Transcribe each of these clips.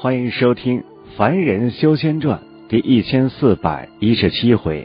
欢迎收听《凡人修仙传》第1417回。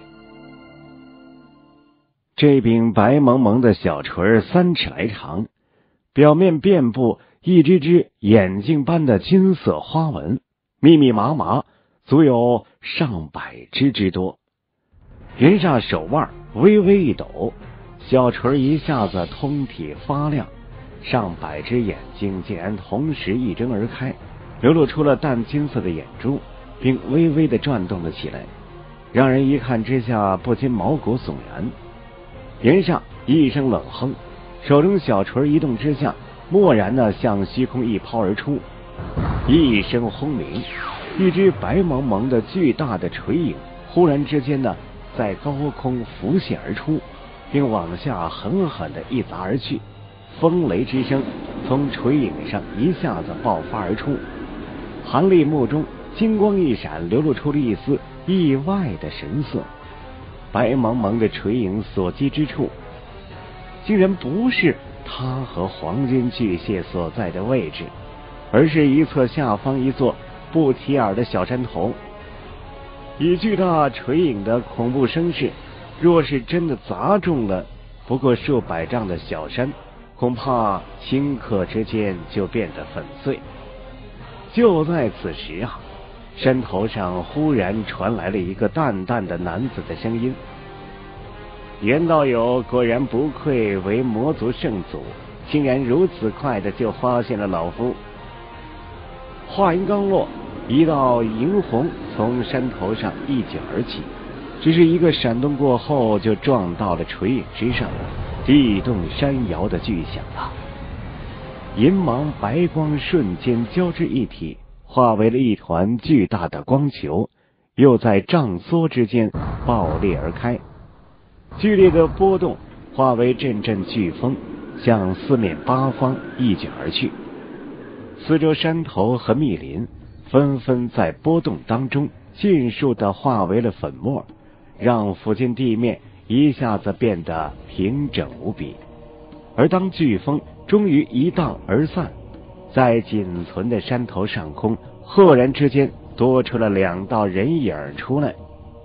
这柄白蒙蒙的小锤3尺来长，表面遍布一只只眼镜般的金色花纹，密密麻麻，足有上百只之多。袁煞手腕微微一抖，小锤一下子通体发亮，上百只眼睛竟然同时一睁而开，流露出了淡金色的眼珠，并微微地转动了起来，让人一看之下不禁毛骨悚然。袁煞一声冷哼，手中小锤一动之下，蓦然地向虚空一抛而出，一声轰鸣，一只白蒙蒙的巨大的锤影忽然之间呢，在高空浮现而出，并往下狠狠地一砸而去。风雷之声从锤影上一下子爆发而出，韩立目中金光一闪，流露出了一丝意外的神色。白蒙蒙的锤影所击之处，竟然不是他和黄金巨蟹所在的位置，而是一侧下方一座不起眼的小山头。以巨大锤影的恐怖声势，若是真的砸中了不过数百丈的小山，恐怕顷刻之间就变得粉碎。就在此时啊，山头上忽然传来了一个淡淡的男子的声音：“袁道友果然不愧为魔族圣祖，竟然如此快的就发现了老夫。”话音刚落，一道银虹从山头上一卷而起，只是一个闪动过后就撞到了锤影之上，地动山摇的巨响啊！银芒白光瞬间交织一体，化为了一团巨大的光球，又在胀缩之间爆裂而开。剧烈的波动化为阵阵飓风，向四面八方一卷而去。四周山头和密林纷纷在波动当中尽数的化为了粉末，让附近地面一下子变得平整无比。而当飓风终于一荡而散，在仅存的山头上空，赫然之间多出了2道人影出来。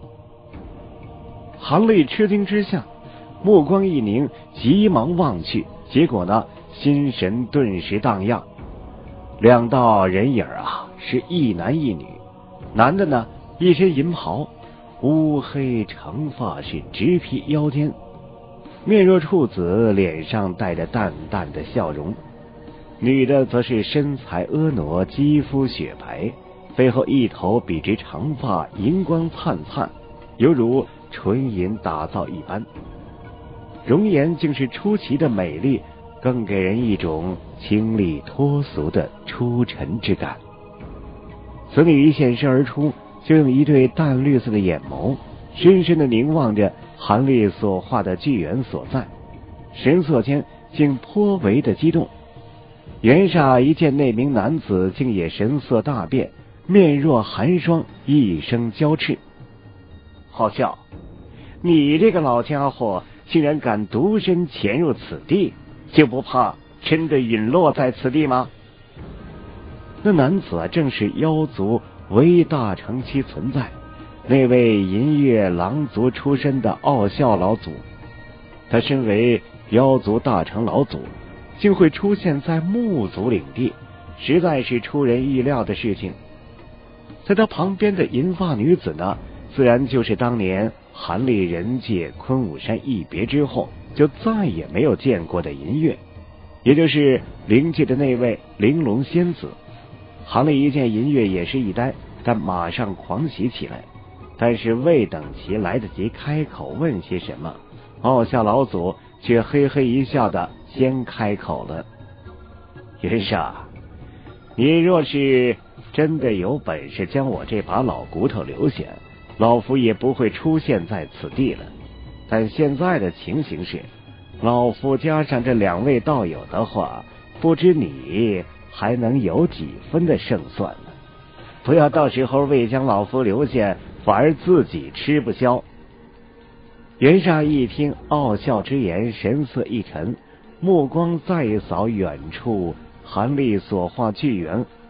韩立吃惊之下，目光一凝，急忙望去，结果呢，心神顿时荡漾。2道人影啊，是一男一女。男的呢，一身银袍，乌黑长发是直披腰间，面若处子，脸上带着淡淡的笑容。女的则是身材婀娜，肌肤雪白，背后一头笔直长发，银光灿灿，犹如纯银打造一般，容颜竟是出奇的美丽，更给人一种清丽脱俗的出尘之感。此女一现身而出，就用一对淡绿色的眼眸深深地凝望着韩立所画的巨猿所在，神色间竟颇为的激动。袁煞一见那名男子，竟也神色大变，面若寒霜，一声娇斥：“好笑！你这个老家伙竟然敢独身潜入此地，就不怕真的陨落在此地吗？”那男子正是妖族唯大成期存在，那位银月狼族出身的傲笑老祖。他身为妖族大成老祖，竟会出现在木族领地，实在是出人意料的事情。在他旁边的银发女子呢，自然就是当年韩立人界昆武山一别之后就再也没有见过的银月，也就是灵界的那位玲珑仙子。韩立一见银月也是一呆，但马上狂喜起来。但是未等其来得及开口问些什么，傲笑老祖却嘿嘿一笑的先开口了：“袁煞，你若是真的有本事将我这把老骨头留下，老夫也不会出现在此地了。但现在的情形是，老夫加上这2位道友的话，不知你还能有几分的胜算呢？不要到时候未将老夫留下，反而自己吃不消。”袁煞一听傲笑之言，神色一沉，目光再扫远处韩立所画巨猿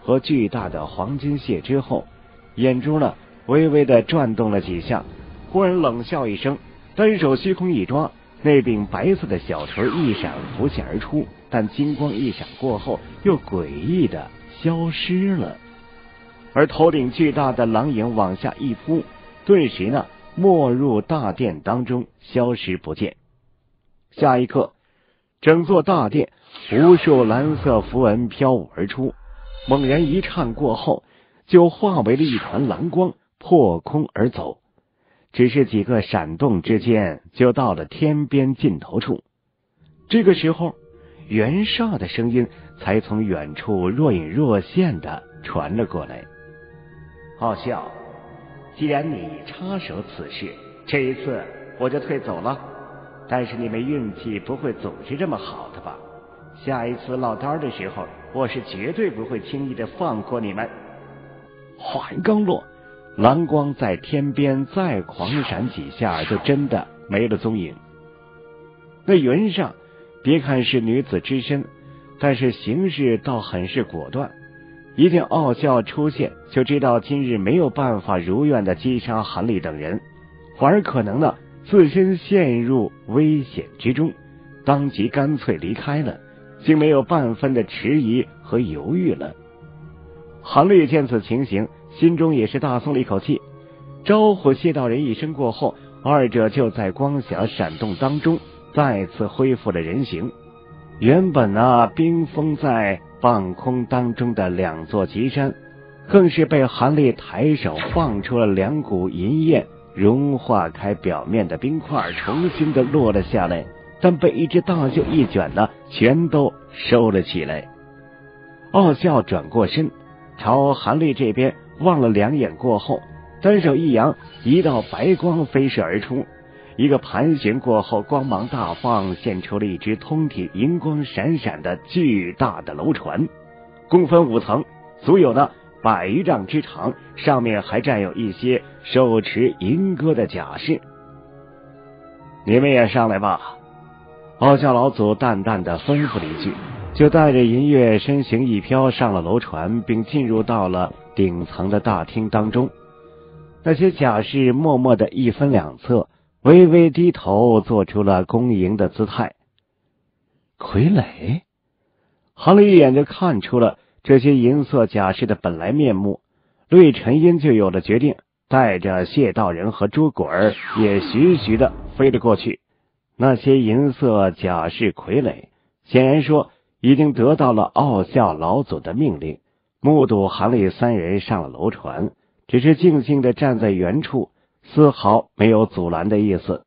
和巨大的黄金蟹之后，眼珠呢微微的转动了几下，忽然冷笑一声，单手虚空一抓，那柄白色的小锤一闪浮现而出，但金光一闪过后又诡异的消失了，而头顶巨大的狼影往下一扑，顿时呢没入大殿当中，消失不见。下一刻，整座大殿无数蓝色符文飘舞而出，猛然一颤过后，就化为了一团蓝光，破空而走。只是几个闪动之间，就到了天边尽头处。这个时候，袁绍的声音才从远处若隐若现的传了过来。傲笑，既然你插手此事，这一次我就退走了。但是你们运气不会总是这么好的吧？下一次落单的时候，我是绝对不会轻易的放过你们。话音刚落，蓝光在天边再狂闪几下，就真的没了踪影。那袁尚别看是女子之身，但是行事倒很是果断。一见傲笑出现，就知道今日没有办法如愿的击杀韩立等人，反而可能呢自身陷入危险之中，当即干脆离开了，竟没有半分的迟疑和犹豫了。韩立见此情形，心中也是大松了一口气，招呼谢道人一声过后，二者就在光霞闪动当中再次恢复了人形。原本冰封在半空当中的两座极山，更是被韩立抬手放出了两股银焰，融化开表面的冰块，重新的落了下来，但被一只大袖一卷全都收了起来。傲笑转过身，朝韩立这边望了两眼过后，单手一扬，一道白光飞射而出，一个盘旋过后，光芒大放，现出了一只通体银光闪闪的巨大的楼船，共分5层，足有100余丈之长，上面还站有一些手持银戈的甲士。你们也上来吧。傲笑老祖淡淡的吩咐了一句，就带着银月身形一飘上了楼船，并进入到了顶层的大厅当中。那些甲士默默的一分两侧，微微低头，做出了恭迎的姿态。傀儡？韩立一眼就看出了这些银色甲士的本来面目，陆沉音就有了决定，带着谢道人和朱果儿也徐徐的飞了过去。那些银色甲士傀儡显然说已经得到了傲笑老祖的命令，目睹韩立3人上了楼船，只是静静的站在原处，丝毫没有阻拦的意思。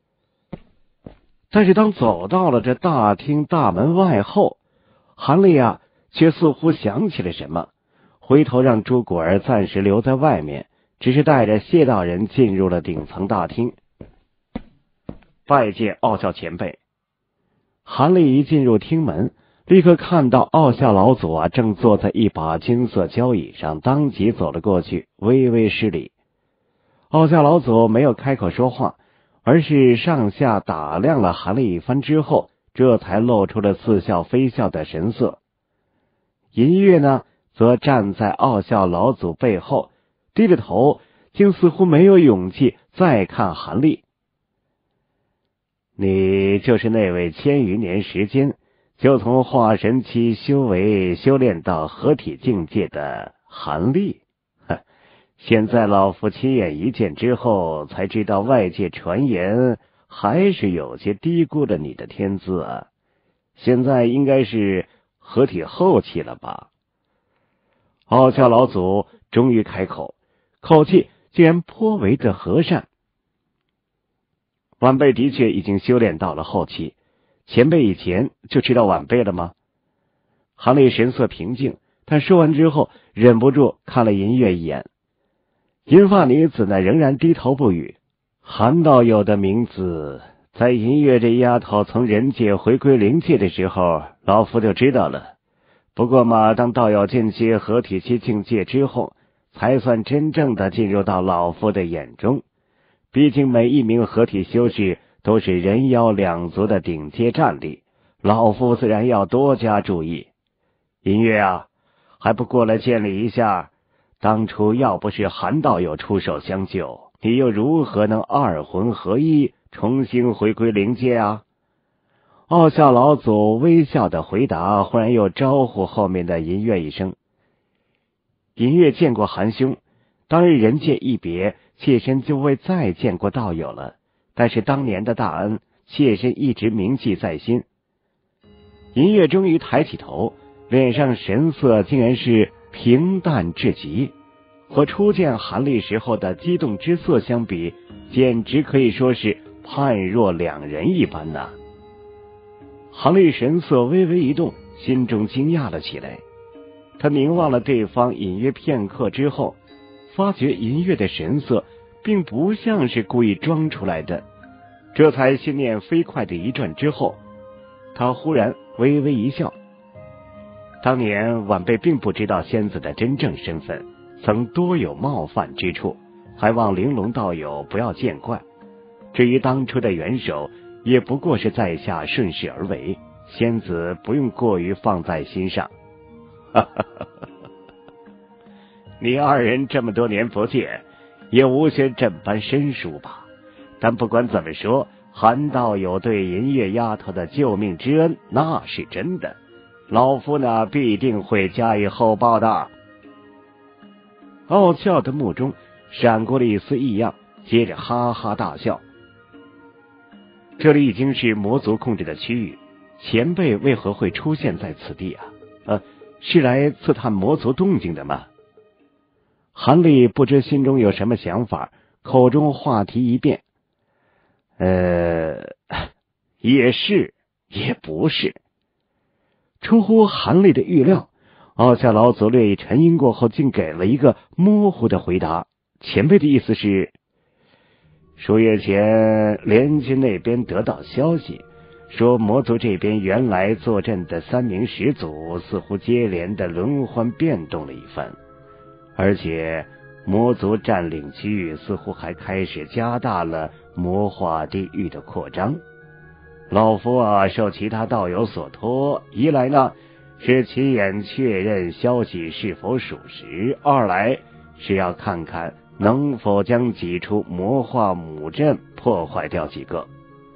但是当走到了这大厅大门外后，韩立却似乎想起了什么，回头让朱果儿暂时留在外面，只是带着谢道人进入了顶层大厅。拜见傲笑前辈。韩立一进入厅门，立刻看到傲笑老祖正坐在一把金色交椅上，当即走了过去，微微施礼。傲笑老祖没有开口说话，而是上下打量了韩立一番之后，这才露出了似笑非笑的神色。银月呢，则站在傲笑老祖背后，低着头，竟似乎没有勇气再看韩立。你就是那位千余年时间就从化神期修炼到合体境界的韩立。现在老夫亲眼一见之后，才知道外界传言还是有些低估了你的天资啊。现在应该是合体后期了吧？傲笑老祖终于开口，口气竟然颇为的和善。晚辈的确已经修炼到了后期，前辈以前就知道晚辈了吗？韩立神色平静，但说完之后忍不住看了银月一眼。银发女子呢仍然低头不语。韩道友的名字在银月这丫头从人界回归灵界的时候，老夫就知道了。不过嘛，当道友进阶合体期境界之后，才算真正的进入到老夫的眼中。毕竟每一名合体修士都是人妖两族的顶阶战力，老夫自然要多加注意。银月还不过来见礼一下？当初要不是韩道友出手相救，你又如何能二魂合一，重新回归灵界啊？傲笑老祖微笑的回答，忽然又招呼后面的银月一声。银月见过韩兄，当日人界一别，妾身就未再见过道友了，但是当年的大恩，妾身一直铭记在心。银月终于抬起头，脸上神色竟然是平淡至极，和初见韩立时候的激动之色相比，简直可以说是判若两人一般呐。韩立神色微微一动，心中惊讶了起来。他凝望了对方隐约片刻之后，发觉银月的神色并不像是故意装出来的，这才心念飞快的一转之后，他忽然微微一笑。当年晚辈并不知道仙子的真正身份，曾多有冒犯之处，还望玲珑道友不要见怪。至于当初的元首，也不过是在下顺势而为，仙子不用过于放在心上。你二人这么多年不见，也无需这般生疏吧？但不管怎么说，韩道友对银月丫头的救命之恩那是真的，老夫呢必定会加以厚报的。傲笑的目中闪过了一丝异样，接着哈哈大笑。这里已经是魔族控制的区域，前辈为何会出现在此地啊？是来刺探魔族动静的吗？韩立不知心中有什么想法，口中话题一变。也是，也不是。出乎韩立的预料，傲笑老祖略一沉吟过后，竟给了一个模糊的回答。前辈的意思是，数月前联军那边得到消息，说魔族这边原来坐镇的3名始祖似乎接连的轮换变动了一番，而且魔族占领区域似乎还开始加大了魔化地域的扩张。老夫受其他道友所托，一来呢是亲眼确认消息是否属实，二来是要看看能否将几处魔化母阵破坏掉几个。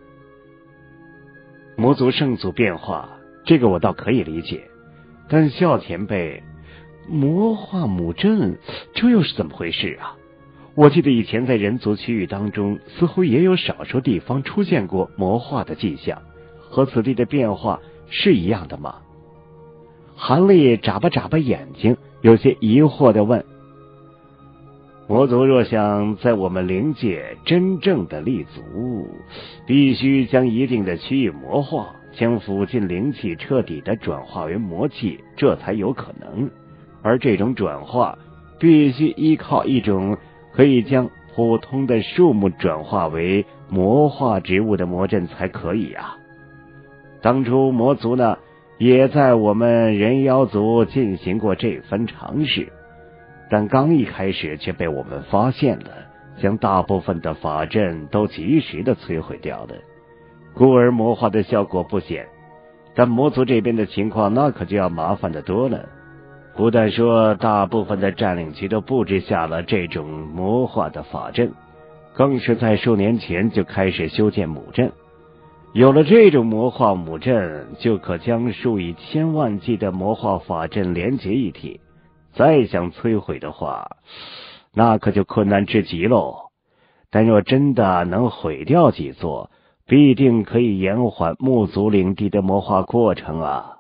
魔族圣祖变化，这个我倒可以理解，但笑前辈，魔化母阵这又是怎么回事啊？我记得以前在人族区域当中，似乎也有少数地方出现过魔化的迹象，和此地的变化是一样的吗？韩立眨巴眨巴眼睛，有些疑惑地问。魔族若想在我们灵界真正的立足，必须将一定的区域魔化，将附近灵气彻底的转化为魔气，这才有可能。而这种转化必须依靠一种可以将普通的树木转化为魔化植物的魔阵才可以啊。当初魔族呢，也在我们人妖族进行过这番尝试，但刚一开始却被我们发现了，将大部分的法阵都及时的摧毁掉了，故而魔化的效果不显。但魔族这边的情况那可就要麻烦得多了，不但说大部分的占领区都布置下了这种魔化的法阵，更是在数年前就开始修建母阵。有了这种魔化母阵，就可将数以千万计的魔化法阵连结一体，再想摧毁的话，那可就困难至极喽。但若真的能毁掉几座，必定可以延缓木族领地的魔化过程啊。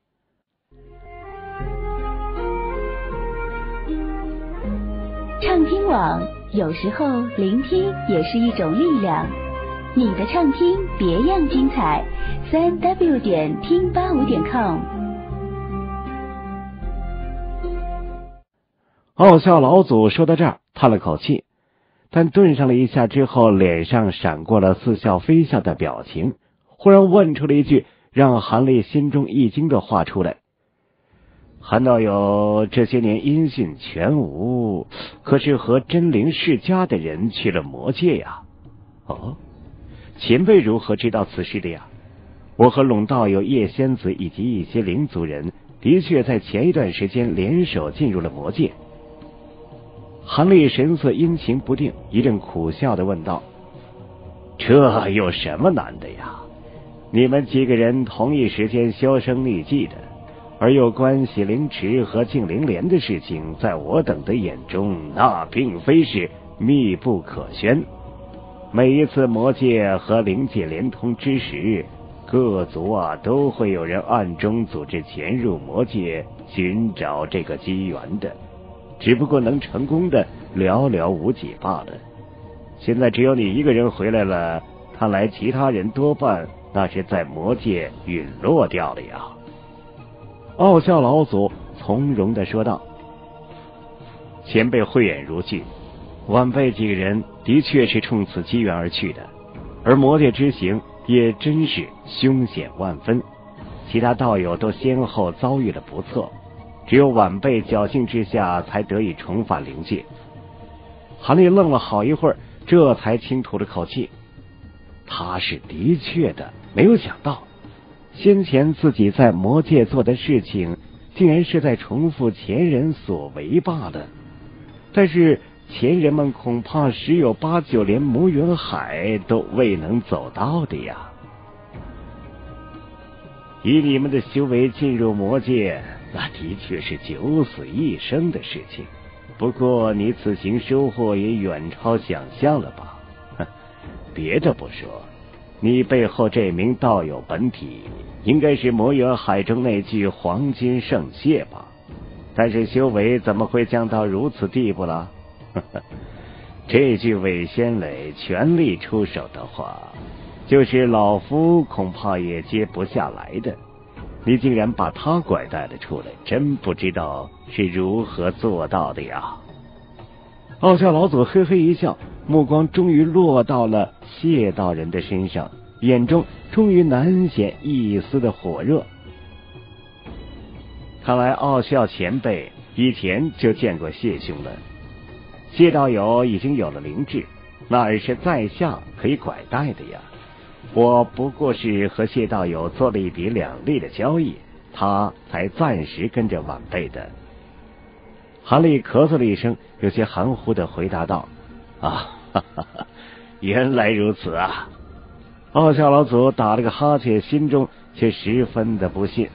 畅听网，有时候聆听也是一种力量。你的畅听别样精彩，3w 点听85.com。 傲笑老祖说到这儿，叹了口气，但顿上了一下之后，脸上闪过了似笑非笑的表情，忽然问出了一句让韩立心中一惊的话出来。韩道友这些年音信全无，可是和真灵世家的人去了魔界呀？哦，前辈如何知道此事的呀？我和陇道友叶仙子以及一些灵族人，的的确在前一段时间联手进入了魔界。韩立神色阴晴不定，一阵苦笑地问道：这有什么难的呀？你们几个人同一时间销声匿迹的，而有关喜灵池和净灵莲的事情，在我等的眼中，那并非是密不可宣。每一次魔界和灵界连通之时，各族都会有人暗中组织潜入魔界寻找这个机缘的，只不过能成功的寥寥无几罢了。现在只有你一个人回来了，看来其他人多半那是在魔界陨落掉了呀。傲笑老祖从容地说道：前辈慧眼如炬，晚辈几个人的确是冲此机缘而去的，而魔界之行也真是凶险万分，其他道友都先后遭遇了不测，只有晚辈侥幸之下才得以重返灵界。韩立愣了好一会儿，这才轻吐了口气。他是的确的没有想到，先前自己在魔界做的事情竟然是在重复前人所为罢了，但是前人们恐怕十有八九连魔元海都未能走到的呀。以你们的修为进入魔界，那的确是九死一生的事情，不过你此行收获也远超想象了吧？别的不说，你背后这名道友本体应该是魔元海中那具黄金圣蟹吧？但是修为怎么会降到如此地步了？这具伪仙雷全力出手的话，就是老夫恐怕也接不下来的。你竟然把他拐带了出来，真不知道是如何做到的呀。傲笑老祖嘿嘿一笑，目光终于落到了谢道人的身上，眼中终于难显一丝的火热。看来傲笑前辈以前就见过谢兄了。谢道友已经有了灵智，那儿是在下可以拐带的呀。我不过是和谢道友做了一笔两利的交易，他才暂时跟着晚辈的。韩立咳嗽了一声，有些含糊的回答道：哈哈哈，原来如此啊。傲笑老祖打了个哈欠，心中却十分的不信。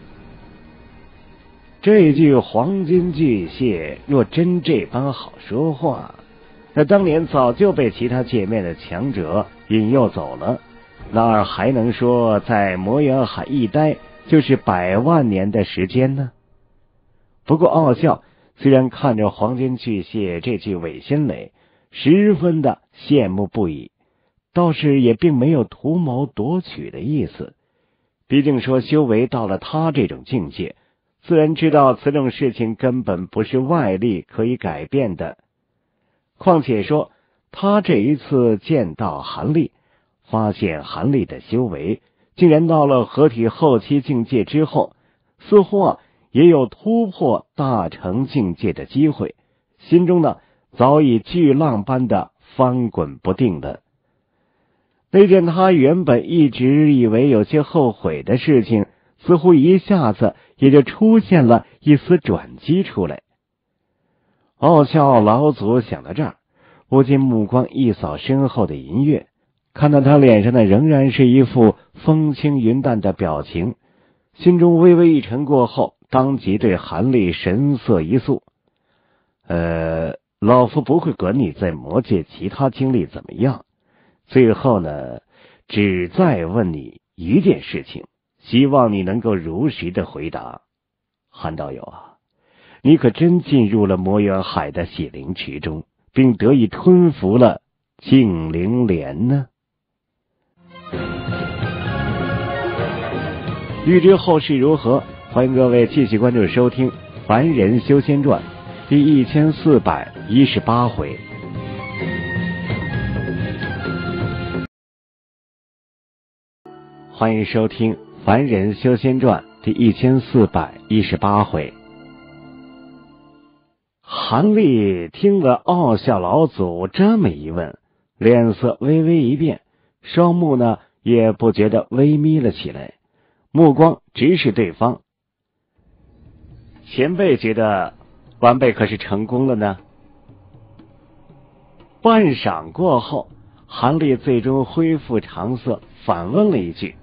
这具黄金巨蟹若真这般好说话，那当年早就被其他界面的强者引诱走了，那儿还能说在魔元海一待就是100万年的时间呢？不过傲笑虽然看着黄金巨蟹这具伪仙雷十分的羡慕不已，倒是也并没有图谋夺取的意思。毕竟说修为到了他这种境界，自然知道此种事情根本不是外力可以改变的。况且说他这一次见到韩立，发现韩立的修为竟然到了合体后期境界之后，似乎也有突破大成境界的机会，心中早已巨浪般的翻滚不定了。那件他原本一直以为有些后悔的事情，似乎一下子也就出现了一丝转机出来。傲笑老祖想到这儿，不禁目光一扫身后的银月，看到他脸上仍然是一副风轻云淡的表情，心中微微一沉过后，当即对韩立神色一肃：老夫不会管你在魔界其他经历怎么样，最后只再问你一件事情，希望你能够如实的回答。韩道友你可真进入了魔元海的血灵池中，并得以吞服了净灵莲呢？欲知后事如何，欢迎各位继续关注收听《凡人修仙传》第1418回。欢迎收听《凡人修仙传》第1418回。韩立听了傲笑老祖这么一问，脸色微微一变，双目也不觉得微眯了起来，目光直视对方。 前辈觉得晚辈可是成功了呢？半晌过后，韩立最终恢复常色，反问了一句：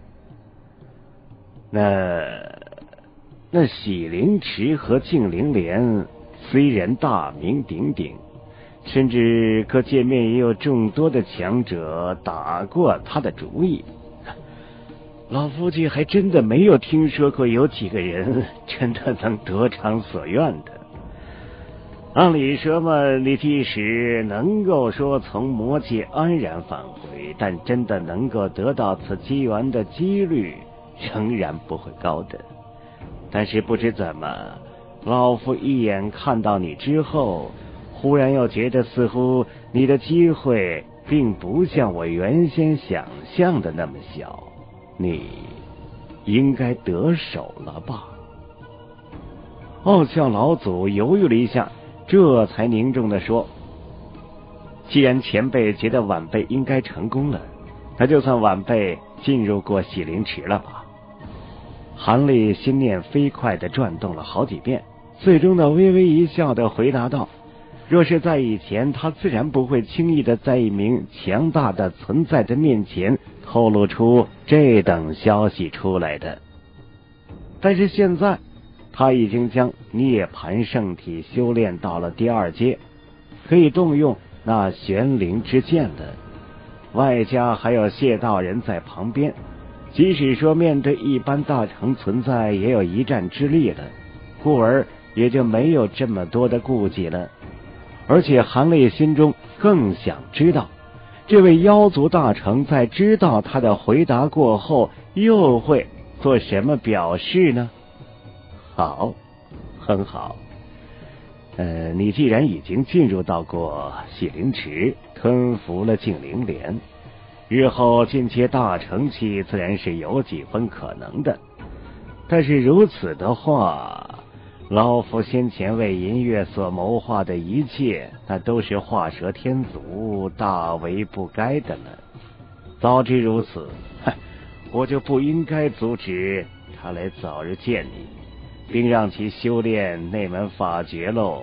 那喜灵池和净灵莲虽然大名鼎鼎，甚至各界面也有众多的强者打过他的主意，老夫却还真的没有听说过有几个人真的能得偿所愿的。按理说嘛，你即使能够说从魔界安然返回，但真的能够得到此机缘的几率仍然不会高的。但是不知怎么，老夫一眼看到你之后，忽然又觉得似乎你的机会并不像我原先想象的那么小，你应该得手了吧？傲笑老祖犹豫了一下，这才凝重地说：既然前辈觉得晚辈应该成功了，那就算晚辈进入过喜灵池了吧。韩立心念飞快地转动了好几遍，最终的微微一笑地回答道：若是在以前，他自然不会轻易的在一名强大的存在的面前透露出这等消息出来的。但是现在他已经将涅槃圣体修炼到了第2阶，可以动用那玄灵之剑了，外加还有谢道人在旁边，即使说面对一般大成存在也有一战之力了，故而也就没有这么多的顾忌了。而且韩立心中更想知道，这位妖族大成在知道他的回答过后又会做什么表示呢？好，很好。你既然已经进入到过喜灵池，吞服了净灵莲，日后进阶大成期自然是有几分可能的。但是如此的话，老夫先前为银月所谋划的一切，那都是画蛇添足，大为不该的了。早知如此，我就不应该阻止他来早日见你，并让其修炼那门法诀喽。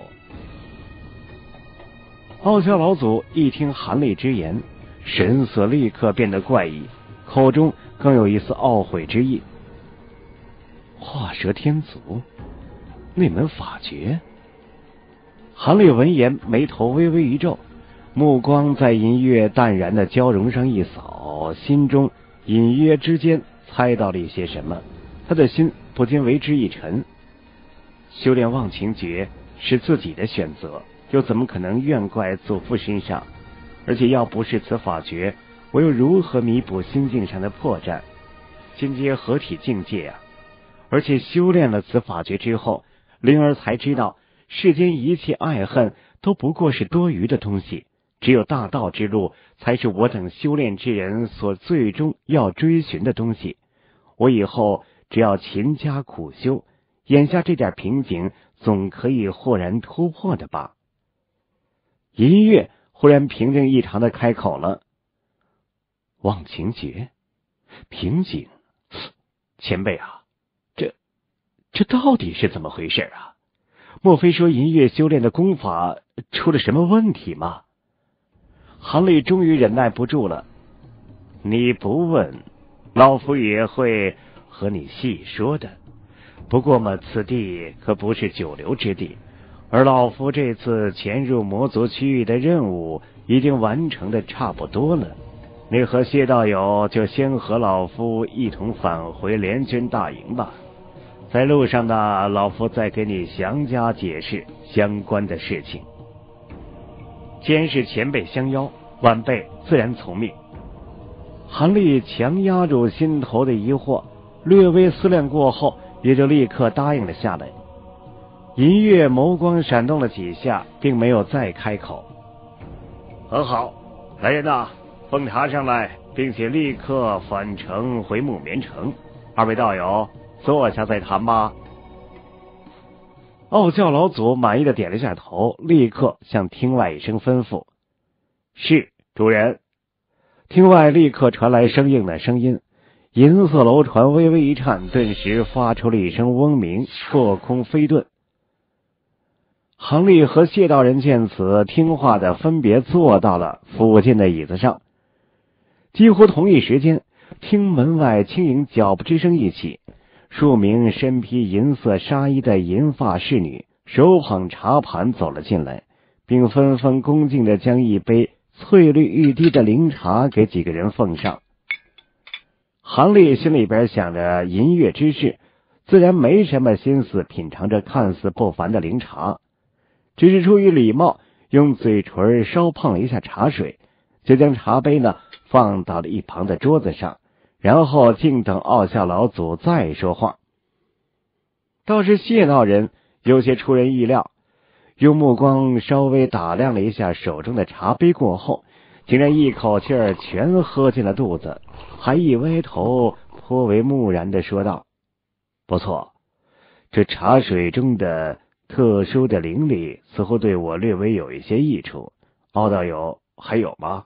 傲笑老祖一听韩立之言，神色立刻变得怪异，口中更有一丝懊悔之意。画蛇添足，那门法诀？韩立闻言眉头微微一皱，目光在银月淡然的娇容上一扫，心中隐约之间猜到了一些什么，他的心不禁为之一沉。修炼忘情诀是自己的选择，又怎么可能怨怪祖父身上？而且要不是此法诀，我又如何弥补心境上的破绽？进阶合体境界啊！而且修炼了此法诀之后，灵儿才知道世间一切爱恨都不过是多余的东西，只有大道之路才是我等修炼之人所最终要追寻的东西。我以后只要勤加苦修，眼下这点瓶颈总可以豁然突破的吧。银月忽然平静异常的开口了：忘情诀，瓶颈，前辈啊，这到底是怎么回事啊？莫非说银月修炼的功法出了什么问题吗？韩立终于忍耐不住了：你不问，老夫也会和你细说的。不过嘛，此地可不是久留之地，而老夫这次潜入魔族区域的任务已经完成的差不多了。你和谢道友就先和老夫一同返回联军大营吧。在路上呢，老夫再给你详加解释相关的事情。既然是前辈相邀，晚辈自然从命。韩立强压住心头的疑惑，略微思量过后，也就立刻答应了下来。银月眸光闪动了几下，并没有再开口。很好，来人呐，奉茶上来，并且立刻返程回木棉城。二位道友，坐下再谈吧。傲笑老祖满意的点了下头，立刻向厅外一声吩咐：是，主人。厅外立刻传来生硬的声音，银色楼船微微一颤，顿时发出了一声嗡鸣，破空飞遁。 杭丽和谢道人见此，听话的分别坐到了附近的椅子上。几乎同一时间，听门外轻盈脚步之声一起，数名身披银色纱衣的银发侍女手捧茶盘走了进来，并纷纷恭敬地将一杯翠绿欲滴的茗茶给几个人奉上。杭丽心里边想着银月之事，自然没什么心思品尝着看似不凡的茗茶，只是出于礼貌，用嘴唇稍碰了一下茶水，就将茶杯呢放到了一旁的桌子上，然后静等傲笑老祖再说话。倒是谢道人有些出人意料，用目光稍微打量了一下手中的茶杯过后，竟然一口气儿全喝进了肚子，还一歪头颇为木然地说道：不错，这茶水中的特殊的灵力似乎对我略微有一些益处，傲道友还有吗？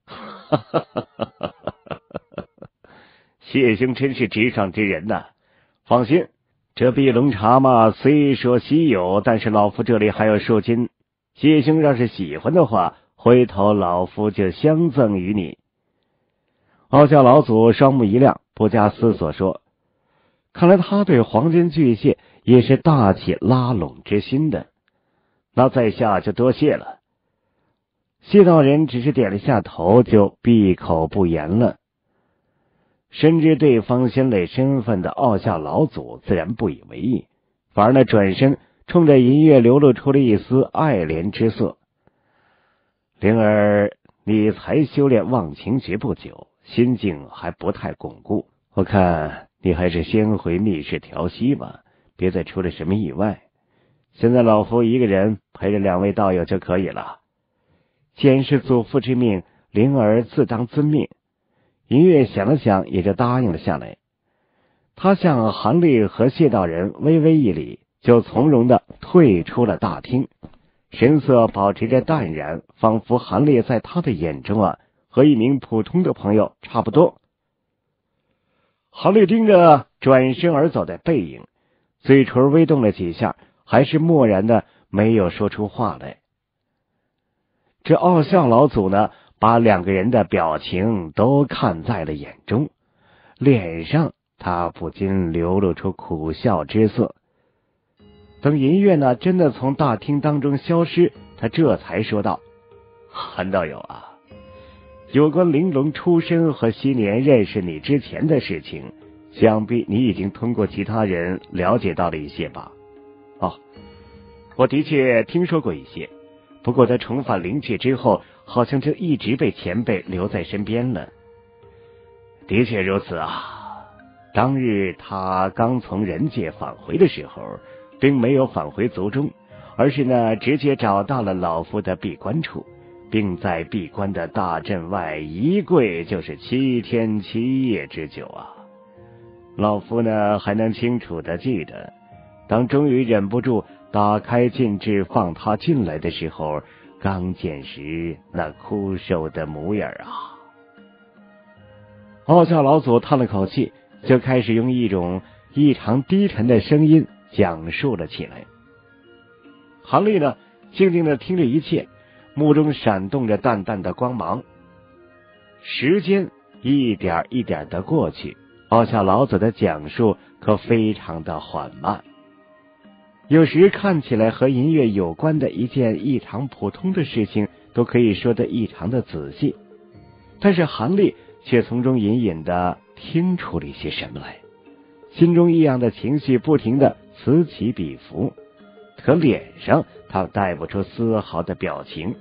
谢兄真是直上之人呐！放心，这碧龙茶嘛，虽说稀有，但是老夫这里还有数斤，谢兄要是喜欢的话，回头老夫就相赠于你。傲笑老祖双目一亮，不加思索说：看来他对黄金巨蟹也是大起拉拢之心的，那在下就多谢了。谢道人只是点了下头，就闭口不言了。深知对方先类身份的傲笑老祖自然不以为意，反而呢转身冲着银月流露出了一丝爱怜之色。灵儿，你才修炼忘情诀不久，心境还不太巩固，我看你还是先回密室调息吧，别再出了什么意外。现在老夫一个人陪着两位道友就可以了。既然是祖父之命，灵儿自当遵命。银月想了想，也就答应了下来。他向韩立和谢道人微微一礼，就从容的退出了大厅，神色保持着淡然，仿佛韩立在他的眼中和一名普通的朋友差不多。韩立盯着转身而走的背影，嘴唇微动了几下，还是默然的没有说出话来。这傲笑老祖呢，把两个人的表情都看在了眼中，脸上他不禁流露出苦笑之色。等银月呢真的从大厅当中消失，他这才说道：韩道友啊，有关玲珑出身和昔年认识你之前的事情，想必你已经通过其他人了解到了一些吧？哦，我的确听说过一些，不过他重返灵界之后，好像就一直被前辈留在身边了。的确如此啊，当日他刚从人界返回的时候，并没有返回族中，而是呢直接找到了老夫的闭关处，并在闭关的大阵外一跪就是7天7夜之久啊。老夫呢还能清楚的记得，当终于忍不住打开禁制放他进来的时候，刚见时那枯瘦的模样啊。傲笑老祖叹了口气，就开始用一种异常低沉的声音讲述了起来。韩立呢静静的听着一切，目中闪动着淡淡的光芒。时间一点一点的过去，傲笑老祖的讲述可非常的缓慢。有时看起来和银月有关的一件异常普通的事情，都可以说得异常的仔细，但是韩立却从中隐隐的听出了一些什么来，心中异样的情绪不停的此起彼伏，可脸上他带不出丝毫的表情。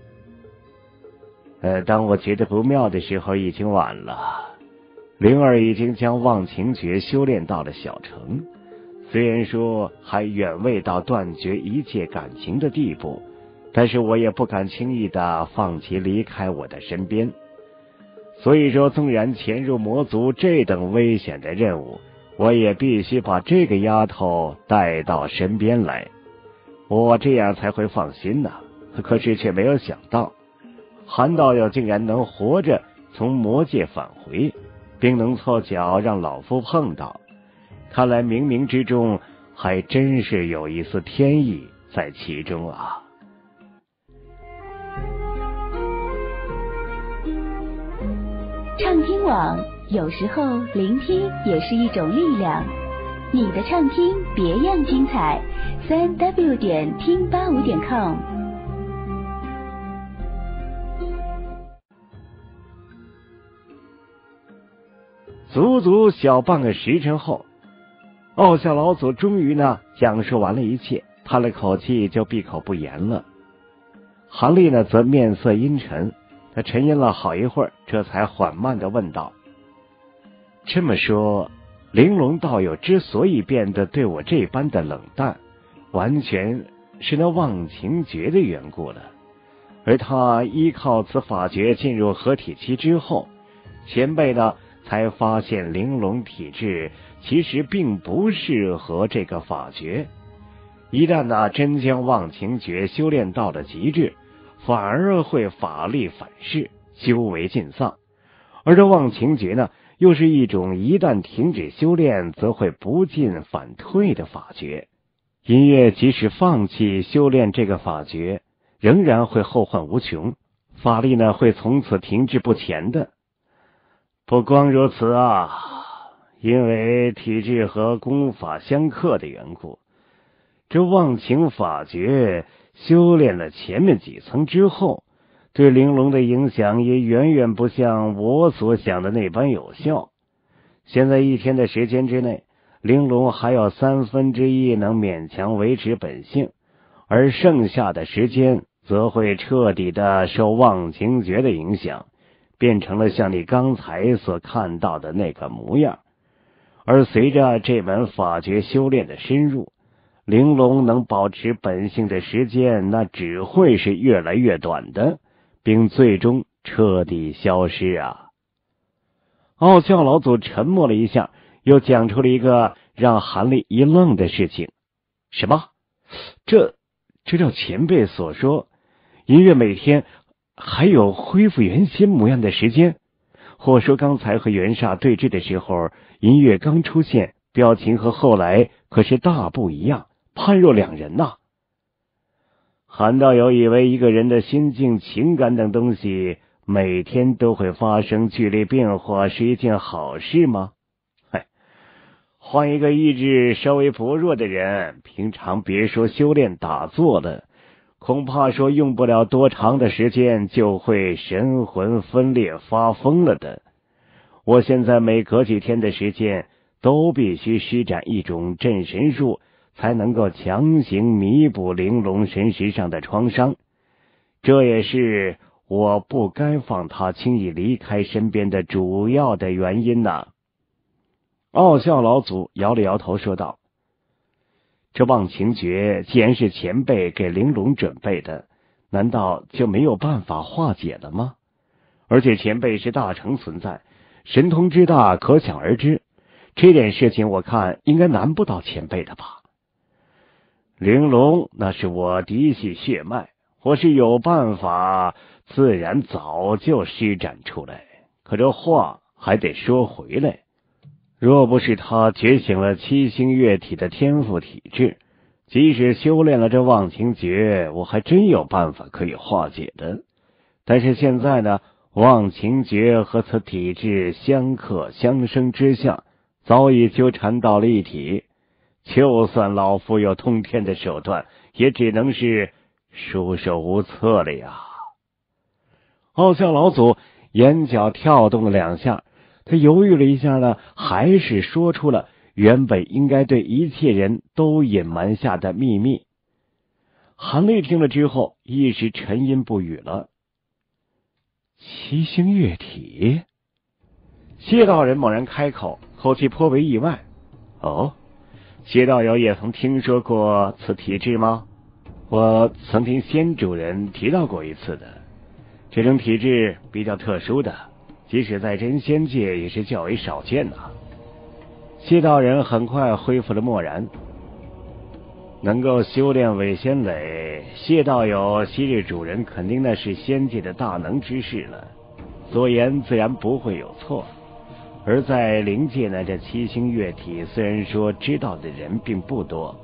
当我觉得不妙的时候，已经晚了。灵儿已经将忘情诀修炼到了小成，虽然说还远未到断绝一切感情的地步，但是我也不敢轻易的放其离开我的身边。所以说，纵然潜入魔族这等危险的任务，我也必须把这个丫头带到身边来，我这样才会放心呢。可是却没有想到，韩道友竟然能活着从魔界返回，并能凑巧让老夫碰到，看来冥冥之中还真是有一丝天意在其中啊。 畅听网，有时候聆听也是一种力量。你的畅听别样精彩，3W 点听85点 com。 足足小半个时辰后，傲笑老祖终于呢讲述完了一切，叹了口气就闭口不言了。韩立呢则面色阴沉，他沉吟了好一会儿，这才缓慢地问道：这么说，玲珑道友之所以变得对我这般的冷淡，完全是那忘情诀的缘故了。而他依靠此法诀进入合体期之后，前辈呢才发现玲珑体质其实并不适合这个法诀。一旦呢真将忘情诀修炼到了极致，反而会法力反噬，修为尽丧。而这忘情诀呢，又是一种一旦停止修炼则会不进反退的法诀。音乐即使放弃修炼这个法诀，仍然会后患无穷，法力呢会从此停滞不前的。不光如此啊，因为体质和功法相克的缘故，这忘情法诀修炼了前面几层之后，对玲珑的影响也远远不像我所想的那般有效。现在1天的时间之内，玲珑还有1/3能勉强维持本性，而剩下的时间则会彻底的受忘情诀的影响，变成了像你刚才所看到的那个模样。而随着这门法诀修炼的深入，玲珑能保持本性的时间那只会是越来越短的，并最终彻底消失啊。傲笑老祖沉默了一下，又讲出了一个让韩立一愣的事情。什么？这照前辈所说，音乐每天还有恢复原先模样的时间？或说刚才和袁煞对峙的时候，音乐刚出现，表情和后来可是大不一样，判若两人呐。韩道友以为一个人的心境、情感等东西每天都会发生剧烈变化是一件好事吗？换一个意志稍微薄弱的人，平常别说修炼打坐了，恐怕说用不了多长的时间就会神魂分裂发疯了的。我现在每隔几天的时间都必须施展一种镇神术，才能够强行弥补玲珑神识上的创伤。这也是我不该放他轻易离开身边的主要的原因呐。傲笑老祖摇了摇头说道：这忘情诀既然是前辈给玲珑准备的，难道就没有办法化解了吗？而且前辈是大成存在，神通之大可想而知，这点事情我看应该难不倒前辈的吧。玲珑那是我嫡系血脉，我是有办法，自然早就施展出来。可这话还得说回来，若不是他觉醒了7星月体的天赋体质，即使修炼了这忘情诀，我还真有办法可以化解的。但是现在呢，忘情诀和此体质相克相生之下，早已纠缠到了一体。就算老夫有通天的手段，也只能是束手无策了呀。傲笑老祖眼角跳动了2下，他犹豫了一下呢，还是说出了原本应该对一切人都隐瞒下的秘密。韩立听了之后，一时沉吟不语了。7星月体？谢道人猛然开口，口气颇为意外。哦，谢道友也曾听说过此体质吗？我曾听仙主人提到过一次的。这种体质比较特殊的，即使在真仙界也是较为少见的。谢道人很快恢复了漠然。能够修炼伪仙垒，谢道友昔日主人肯定那是仙界的大能之士了，所言自然不会有错。而在灵界呢，这7星月体虽然说知道的人并不多，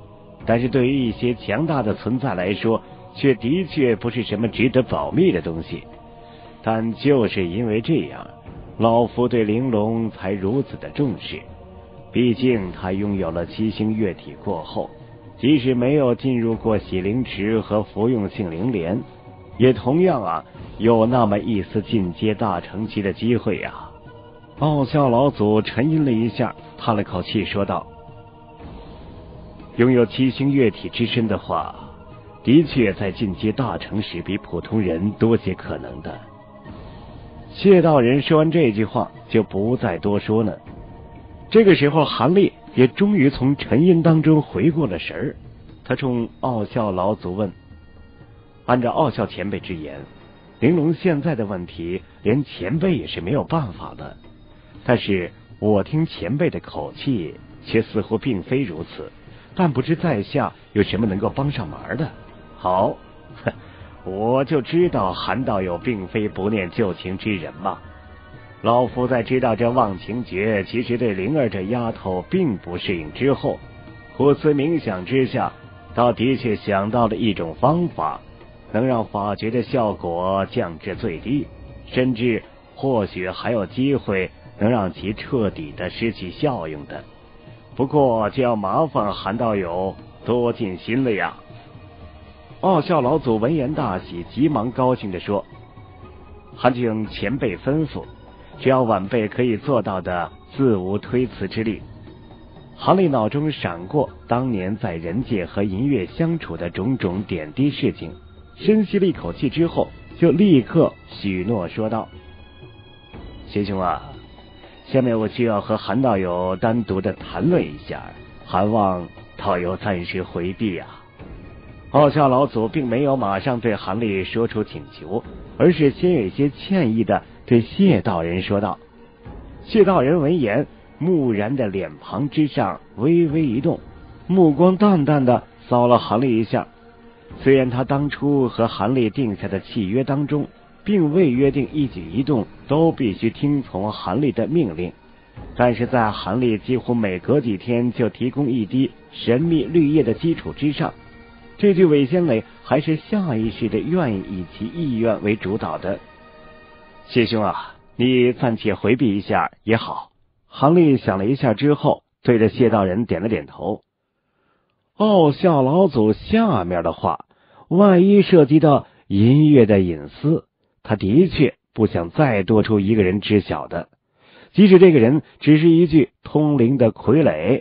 但是对于一些强大的存在来说，却的确不是什么值得保密的东西。但就是因为这样，老夫对玲珑才如此的重视。毕竟他拥有了七星月体过后，即使没有进入过洗灵池和服用杏灵莲，也同样有那么一丝进阶大成期的机会啊。傲笑老祖沉吟了一下，叹了口气说道：拥有七星月体之身的话，的确在进阶大成时比普通人多些可能的。谢道人说完这句话就不再多说了。这个时候韩立也终于从沉吟当中回过了神儿，他冲傲笑老祖问：按照傲笑前辈之言，玲珑现在的问题连前辈也是没有办法的，但是我听前辈的口气却似乎并非如此，但不知在下有什么能够帮上忙的。好，我就知道韩道友并非不念旧情之人嘛。老夫在知道这忘情诀其实对灵儿这丫头并不适应之后，苦思冥想之下，倒的确想到了一种方法，能让法诀的效果降至最低，甚至或许还有机会能让其彻底的失去效用的。不过就要麻烦韩道友多尽心了呀。傲笑老祖闻言大喜，急忙高兴地说：韩请前辈吩咐，只要晚辈可以做到的，自无推辞之力。韩立脑中闪过当年在人界和银月相处的种种点滴事情，深吸了一口气之后，就立刻许诺说道：谢兄啊，下面我需要和韩道友单独的谈论一下，还望道友暂时回避啊。傲笑老祖并没有马上对韩立说出请求，而是先有些歉意的对谢道人说道。谢道人闻言，木然的脸庞之上微微一动，目光淡淡的扫了韩立一下。虽然他当初和韩立定下的契约当中，并未约定一举一动都必须听从韩立的命令，但是在韩立几乎每隔几天就提供一滴神秘绿叶的基础之上，这具韦仙磊还是下意识的愿意以其意愿为主导的。谢兄啊，你暂且回避一下也好。韩立想了一下之后，对着谢道人点了点头。傲笑老祖下面的话，万一涉及到音乐的隐私，他的确不想再多出一个人知晓的，即使这个人只是一具通灵的傀儡。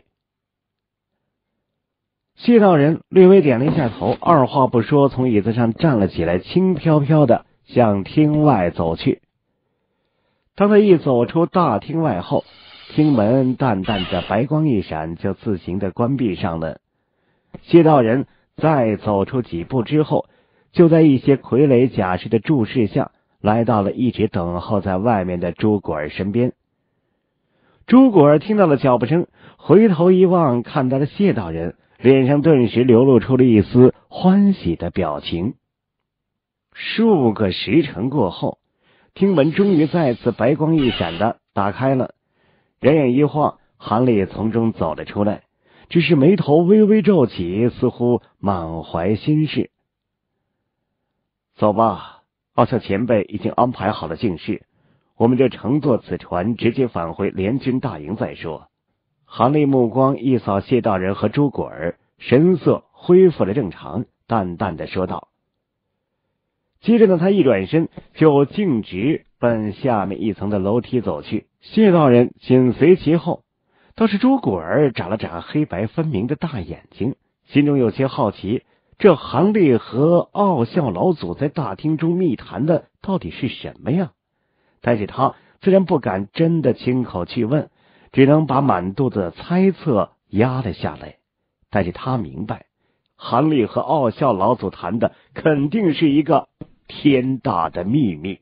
谢道人略微点了一下头，二话不说从椅子上站了起来，轻飘飘的向厅外走去。当他一走出大厅外后，厅门淡淡的白光一闪，就自行的关闭上了。谢道人再走出几步之后，就在一些傀儡假式的注视下，来到了一直等候在外面的朱果儿身边。朱果儿听到了脚步声，回头一望，看到了谢道人，脸上顿时流露出了一丝欢喜的表情。数个时辰过后，厅门终于再次白光一闪的打开了，人眼一晃，韩立从中走了出来，只是眉头微微皱起，似乎满怀心事。走吧，傲笑前辈已经安排好了境事，我们就乘坐此船直接返回联军大营再说。韩立目光一扫谢道人和朱果儿，神色恢复了正常，淡淡的说道。接着呢，他一转身就径直奔下面一层的楼梯走去，谢道人紧随其后。倒是朱果儿眨了眨黑白分明的大眼睛，心中有些好奇，这韩立和傲笑老祖在大厅中密谈的到底是什么呀？但是他自然不敢真的亲口去问，只能把满肚子的猜测压了下来。但是他明白，韩立和傲笑老祖谈的肯定是一个天大的秘密。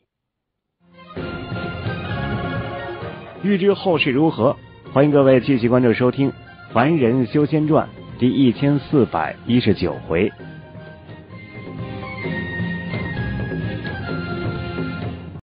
欲知后事如何，欢迎各位继续关注收听《凡人修仙传》第1419回